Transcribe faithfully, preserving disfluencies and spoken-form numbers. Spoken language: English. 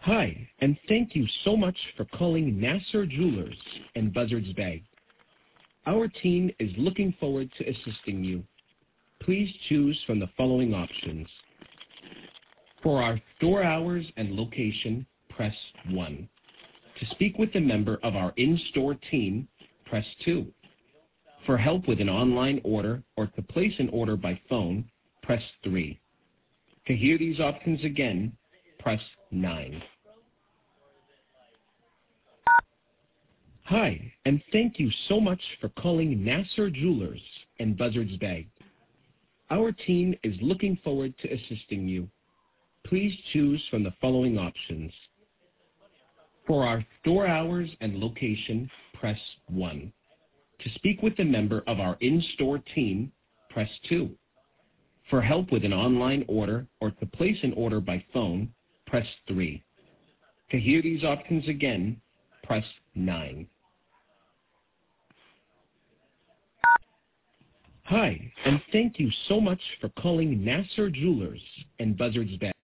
Hi, and thank you so much for calling Nasser Jewelers and Buzzards Bay. Our team is looking forward to assisting you. Please choose from the following options. For our store hours and location, press one. To speak with a member of our in-store team, press two. For help with an online order or to place an order by phone, press three. To hear these options again, press nine. Hi, and thank you so much for calling Nasser Jewelers and Buzzards Bay. Our team is looking forward to assisting you. Please choose from the following options. For our store hours and location, press one. To speak with a member of our in-store team, press two. For help with an online order or to place an order by phone, press three. To hear these options again, press nine. Hi, and thank you so much for calling Nasser Jewelers and Buzzards Bay.